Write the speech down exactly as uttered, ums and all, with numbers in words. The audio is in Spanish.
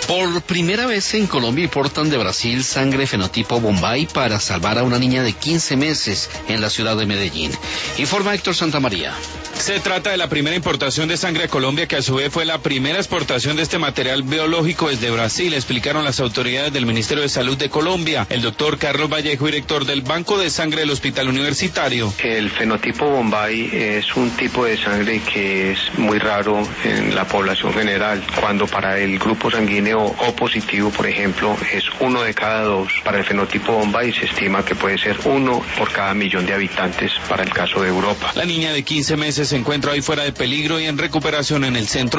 Por primera vez en Colombia importan de Brasil sangre fenotipo Bombay para salvar a una niña de quince meses en la ciudad de Medellín. Informa Héctor Santamaría. Se trata de la primera importación de sangre a Colombia, que a su vez fue la primera exportación de este material biológico desde Brasil, explicaron las autoridades del Ministerio de Salud de Colombia. El doctor Carlos Vallejo, director del Banco de Sangre del Hospital Universitario. El fenotipo Bombay es un tipo de sangre que es muy raro en la población general, cuando para el grupo sanguíneo O positivo, por ejemplo, es uno de cada dos. Para el fenotipo Bombay se estima que puede ser uno por cada millón de habitantes para el caso de Europa. La niña de quince meses se encuentra hoy fuera de peligro y en recuperación en el centro